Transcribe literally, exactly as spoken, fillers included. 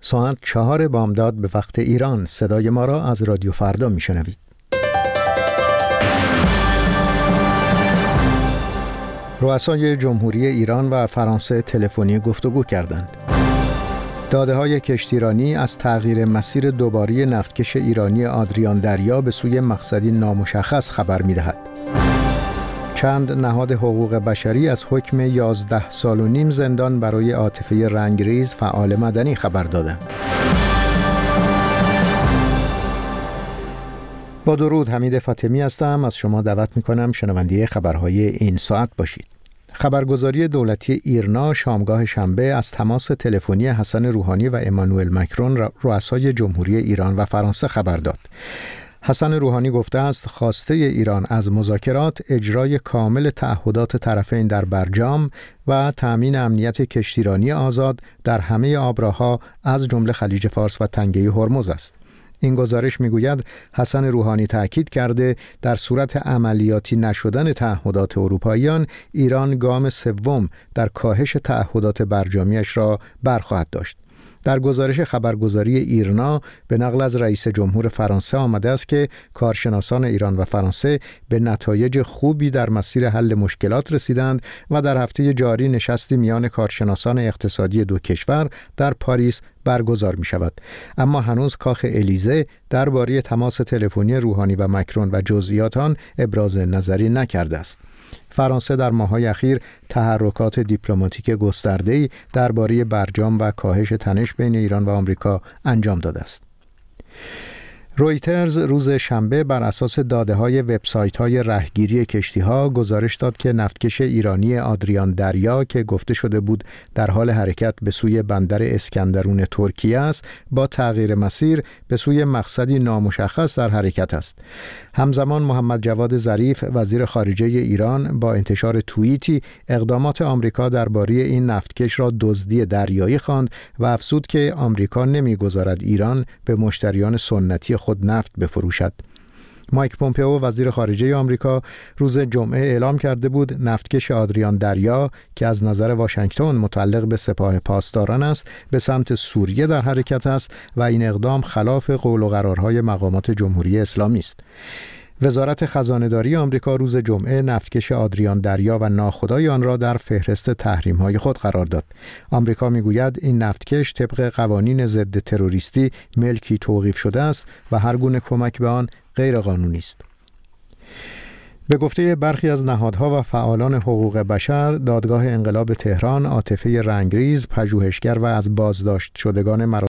ساعت چهار بامداد به وقت ایران. صدای ما را از رادیو فردا میشنوید. رؤسای جمهوری ایران و فرانسه تلفنی گفتگو کردند. داده‌های کشتیرانی از تغییر مسیر دوباره نفتکش ایرانی آدریان دریا به سوی مقصدی نامشخص خبر می‌دهد. چند نهاد حقوق بشری از حکم یازده سال و نیم زندان برای عاطفه رنگریز فعال مدنی خبر دادند. با درود، حمید فاطمی هستم. از شما دعوت می‌کنم شنونده خبرهای این ساعت باشید. خبرگزاری دولتی ایرنا شامگاه شنبه از تماس تلفنی حسن روحانی و امانوئل مکرون رؤسای جمهوری ایران و فرانسه خبر داد. حسن روحانی گفته است خواسته ایران از مذاکرات اجرای کامل تعهدات طرفین در برجام و تأمین امنیت کشتیرانی آزاد در همه آبراها از جمله خلیج فارس و تنگه هرمز است. این گزارش میگوید حسن روحانی تأکید کرده در صورت عملیاتی نشدن تعهدات اروپاییان، ایران گام سوم در کاهش تعهدات برجامیش را برخواهد داشت. در گزارش خبرگزاری ایرنا به نقل از رئیس جمهور فرانسه آمده است که کارشناسان ایران و فرانسه به نتایج خوبی در مسیر حل مشکلات رسیدند و در هفته جاری نشستی میان کارشناسان اقتصادی دو کشور در پاریس برگزار می شود. اما هنوز کاخ الیزه درباره تماس تلفنی روحانی و مکرون و جزئیات آن ابراز نظری نکرده است. فرانسه در ماه‌های اخیر تحرکات دیپلماتیک گسترده‌ای درباره برجام و کاهش تنش بین ایران و آمریکا انجام داده است. رویترز روز شنبه بر اساس داده‌های وبسایت‌های رهگیری کشتی‌ها گزارش داد که نفتکش ایرانی آدریان دریا که گفته شده بود در حال حرکت به سوی بندر اسکندرون ترکیه است، با تغییر مسیر به سوی مقصدی نامشخص در حرکت است. همزمان محمد جواد ظریف وزیر خارجه ایران با انتشار توییتی اقدامات آمریکا درباره این نفتکش را دزدی دریایی خواند و افزود که آمریکا نمی‌گذارد ایران به مشتریان سنتی خود نفت بفروشد. مایک پومپئو وزیر خارجه آمریکا روز جمعه اعلام کرده بود نفتکش آدریان دریا که از نظر واشنگتن متعلق به سپاه پاسداران است به سمت سوریه در حرکت است و این اقدام خلاف قول و قرارهای مقامات جمهوری اسلامی است. وزارت خزانه‌داری آمریکا روز جمعه نفتکش آدریان دریا و ناخودآگاه آن را در فهرست تحریم‌های خود قرار داد. آمریکا میگوید این نفتکش طبق قوانین ضد تروریستی ملکی توقیف شده است و هر گونه کمک به آن غیر قانونی است. به گفته برخی از نهادها و فعالان حقوق بشر، دادگاه انقلاب تهران عاطفه رنگریز، پژوهشگر و از بازداشت شدگان